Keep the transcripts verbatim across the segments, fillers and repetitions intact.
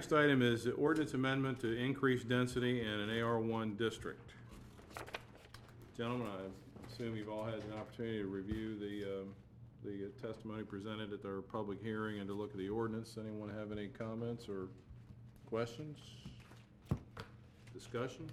next item is the ordinance amendment to increase density in an A R one district. Gentlemen, I assume you've all had an opportunity to review the, um, the testimony presented at our public hearing and to look at the ordinance. Anyone have any comments or questions? Discussion?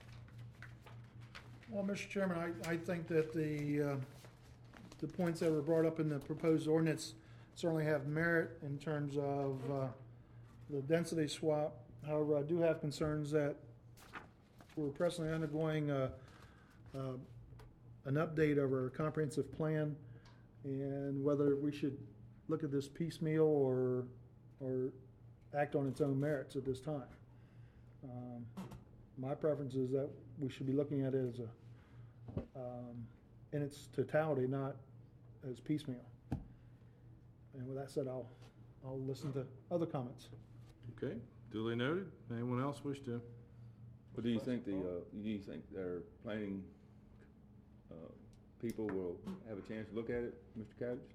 Well, Mister Chairman, I, I think that the, uh, the points that were brought up in the proposed ordinance certainly have merit in terms of uh, the density swap. However, I do have concerns that we're presently undergoing uh, uh, an update of our comprehensive plan, and whether we should look at this piecemeal or or act on its own merits at this time. Um, my preference is that we should be looking at it as a um, in its totality, not as piecemeal. And with that said, I'll I'll listen to other comments. Okay, duly noted. Anyone else wish to? Well, do you think the, uh, do you think their planning, uh, people will have a chance to look at it, Mister Kadich?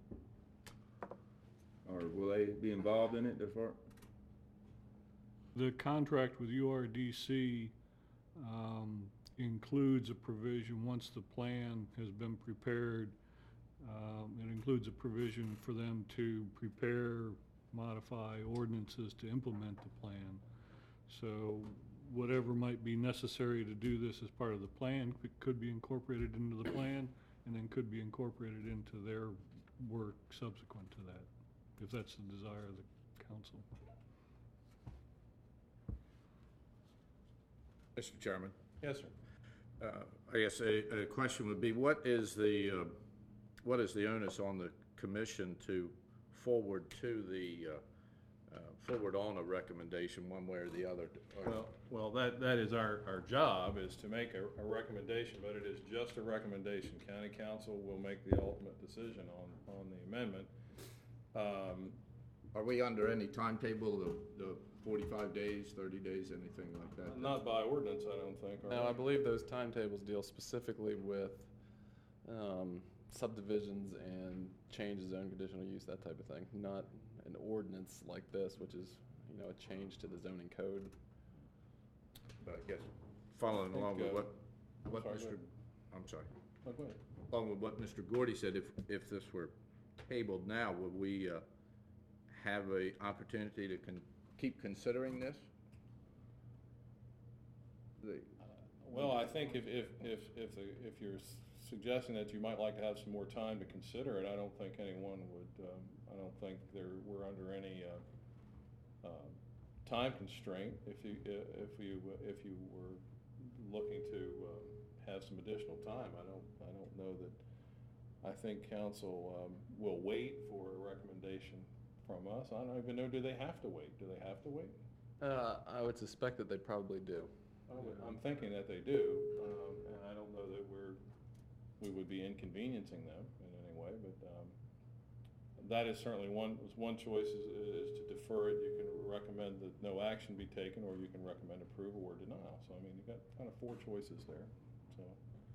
Or will they be involved in it, therefore? The contract with U R D C um, includes a provision, once the plan has been prepared, um, it includes a provision for them to prepare, modify ordinances to implement the plan. So whatever might be necessary to do this as part of the plan could- could be incorporated into the plan, and then could be incorporated into their work subsequent to that, if that's the desire of the council. Mister Chairman, Yes, sir. uh, I guess a, a question would be, what is the, uh, what is the onus on the commission to forward to the, uh, uh, forward on a recommendation one way or the other? Or- Well, well, that, that is our, our job, is to make a, a recommendation, but it is just a recommendation. County council will make the ultimate decision on, on the amendment. Um, Are we under any timetable, the, the forty-five days, thirty days, anything like that? Not by ordinance, I don't think. are No, I they? believe those timetables deal specifically with um, subdivisions and changes zone conditional use, that type of thing, not an ordinance like this, which is, you know, a change to the zoning code. But I guess, following I think, along with uh, what, what sorry, go Mister ahead. I'm sorry, Oh, go ahead. along with what Mister Gordy said, if, if this were tabled now, would we, uh, have a opportunity to con- keep considering this? The, Well, I think if, if, if, if, the, if you're s- suggesting that you might like to have some more time to consider it, I don't think anyone would, um, I don't think there, we're under any, uh, uh, time constraint if you, if you, if you were looking to, um, have some additional time. I don't, I don't know that, I think council, um, will wait for a recommendation from us. I don't even know, do they have to wait? Do they have to wait? Uh, I would suspect that they probably do. I would- I'm thinking that they do, um, and I don't know that we're, we would be inconveniencing them in any way, but um, that is certainly one, was one choice is, is to defer it. You can recommend that no action be taken, or you can recommend approval or denial. So, I mean, you've got kind of four choices there, so.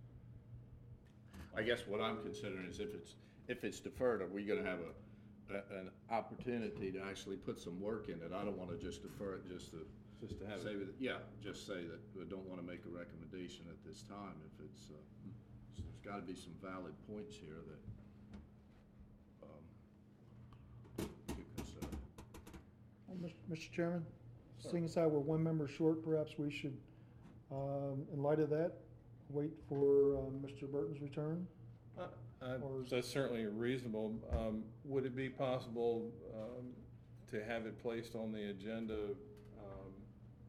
I guess what I'm considering is if it's, if it's deferred, are we gonna have a, a- an opportunity to actually put some work in it? I don't wanna just defer it just to. Just to have say it. that- Yeah, just say that we don't wanna make a recommendation at this time if it's, uh, so there's gotta be some valid points here that, um, to consider. Well, Mis- Mister Chairman, seeing as how we're one member short, perhaps we should, um, in light of that, wait for uh, Mister Burton's return? Uh, uh, Or- That's certainly reasonable. Um, Would it be possible um, to have it placed on the agenda? um,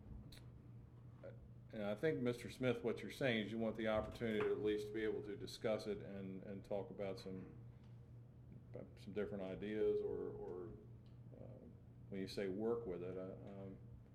And I think, Mister Smith, what you're saying is you want the opportunity to at least be able to discuss it and, and talk about some, about some different ideas, or, or uh, when you say work with it, I, um,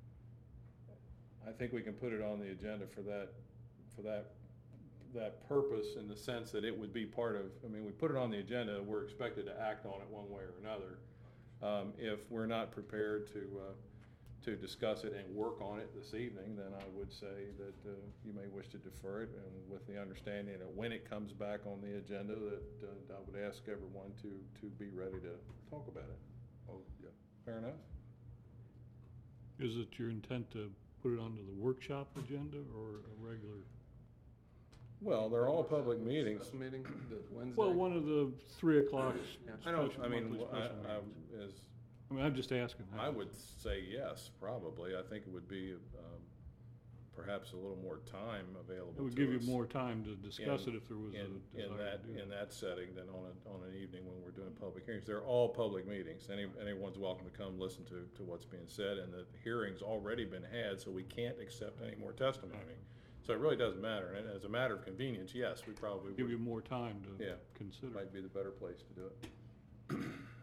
I think we can put it on the agenda for that, for that that purpose, in the sense that it would be part of, I mean, we put it on the agenda, we're expected to act on it one way or another. Um, if we're not prepared to, uh, to discuss it and work on it this evening, then I would say that, uh, you may wish to defer it, and with the understanding that when it comes back on the agenda, that, uh, I would ask everyone to, to be ready to talk about it. Oh, yeah. Fair enough? Is it your intent to put it onto the workshop agenda or a regular? Well, they're all public meetings. Special meeting, the Wednesday? Well, one of the three o'clock Yeah. I don't, special, I mean, monthly I, special I, meetings. is, I mean, I'm just asking. I would say yes, probably. I think it would be, um, perhaps a little more time available It to would give you us more time to discuss in- it if there was a In, desire in to that, do in that. that setting than on a, on an evening when we're doing public hearings. They're all public meetings. Any, anyone's welcome to come listen to, to what's being said, and the hearing's already been had, so we can't accept any more testimony. So it really doesn't matter, and as a matter of convenience, yes, we probably Give you would, more time to Yeah. consider. might be the better place to do it.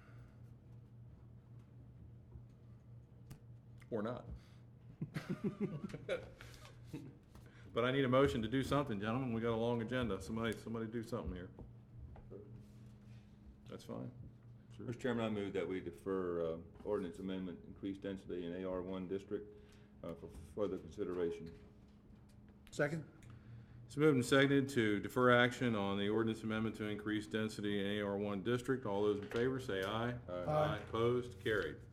Or not. But I need a motion to do something, gentlemen. We got a long agenda. Somebody, somebody do something here. That's fine. Mister Chairman, I move that we defer, uh, ordinance amendment, increased density in A R one district, uh, for further consideration. Second? It's moved and seconded to defer action on the ordinance amendment to increase density in A R one district. All those in favor say aye. Aye. Aye. Opposed? Carried.